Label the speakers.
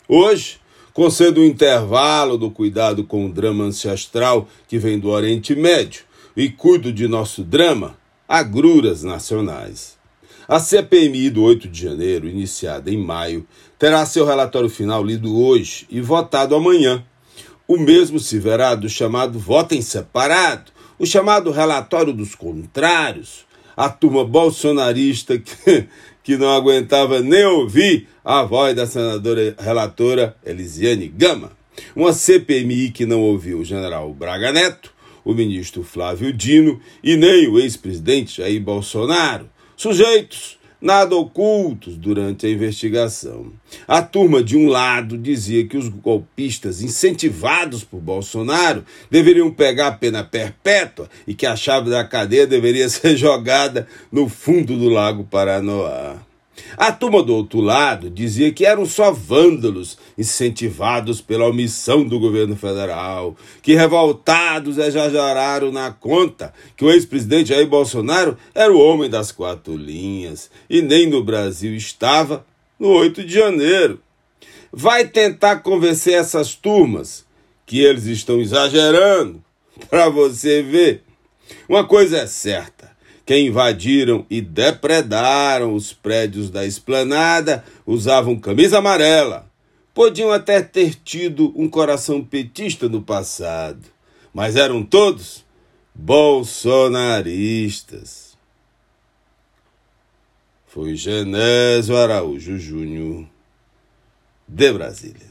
Speaker 1: Hoje, concedo um intervalo do cuidado com o drama ancestral que vem do Oriente Médio e cuido de nosso drama, agruras nacionais. A CPMI do 8 de janeiro, iniciada em maio, terá seu relatório final lido hoje e votado amanhã. O mesmo se verá do chamado voto em separado, o chamado relatório dos contrários, a turma bolsonarista que não aguentava nem ouvir a voz da senadora relatora Elisiane Gama. Uma CPMI que não ouviu o general Braga Neto, o ministro Flávio Dino e nem o ex-presidente Jair Bolsonaro, sujeitos nada ocultos durante a investigação. A turma, de um lado, dizia que os golpistas incentivados por Bolsonaro deveriam pegar a pena perpétua e que a chave da cadeia deveria ser jogada no fundo do Lago Paranoá. A turma do outro lado dizia que eram só vândalos incentivados pela omissão do governo federal, que revoltados exageraram na conta que o ex-presidente Jair Bolsonaro era o homem das 4 linhas e nem no Brasil estava no 8 de janeiro. Vai tentar convencer essas turmas que eles estão exagerando para você ver. Uma coisa é certa. Que invadiram e depredaram os prédios da Esplanada usavam camisa amarela. Podiam até ter tido um coração petista no passado, mas eram todos bolsonaristas. Foi Genésio Araújo Júnior, de Brasília.